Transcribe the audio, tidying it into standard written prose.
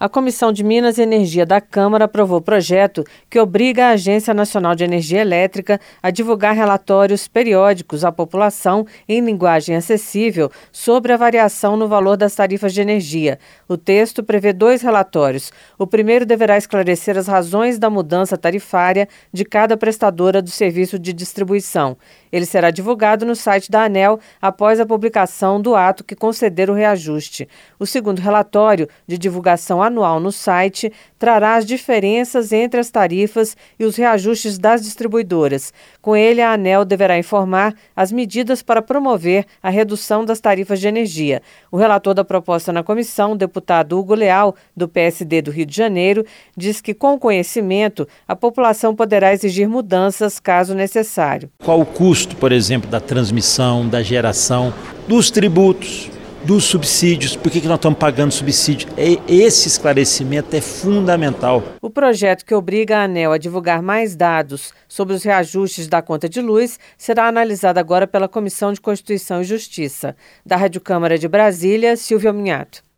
A Comissão de Minas e Energia da Câmara aprovou o projeto que obriga a Agência Nacional de Energia Elétrica a divulgar relatórios periódicos à população em linguagem acessível sobre a variação no valor das tarifas de energia. O texto prevê 2 relatórios. O primeiro deverá esclarecer as razões da mudança tarifária de cada prestadora do serviço de distribuição. Ele será divulgado no site da ANEEL após a publicação do ato que conceder o reajuste. O segundo relatório, de divulgação anual no site, trará as diferenças entre as tarifas e os reajustes das distribuidoras. Com ele, a ANEEL deverá informar as medidas para promover a redução das tarifas de energia. O relator da proposta na comissão, o deputado Hugo Leal, do PSD do Rio de Janeiro, diz que, com o conhecimento, a população poderá exigir mudanças caso necessário. Qual o custo, por exemplo, da transmissão, da geração, dos tributos, dos subsídios, por que nós estamos pagando subsídio? Esse esclarecimento é fundamental. O projeto que obriga a ANEEL a divulgar mais dados sobre os reajustes da conta de luz será analisado agora pela Comissão de Constituição e Justiça. Da Rádio Câmara de Brasília, Silvia Minhato.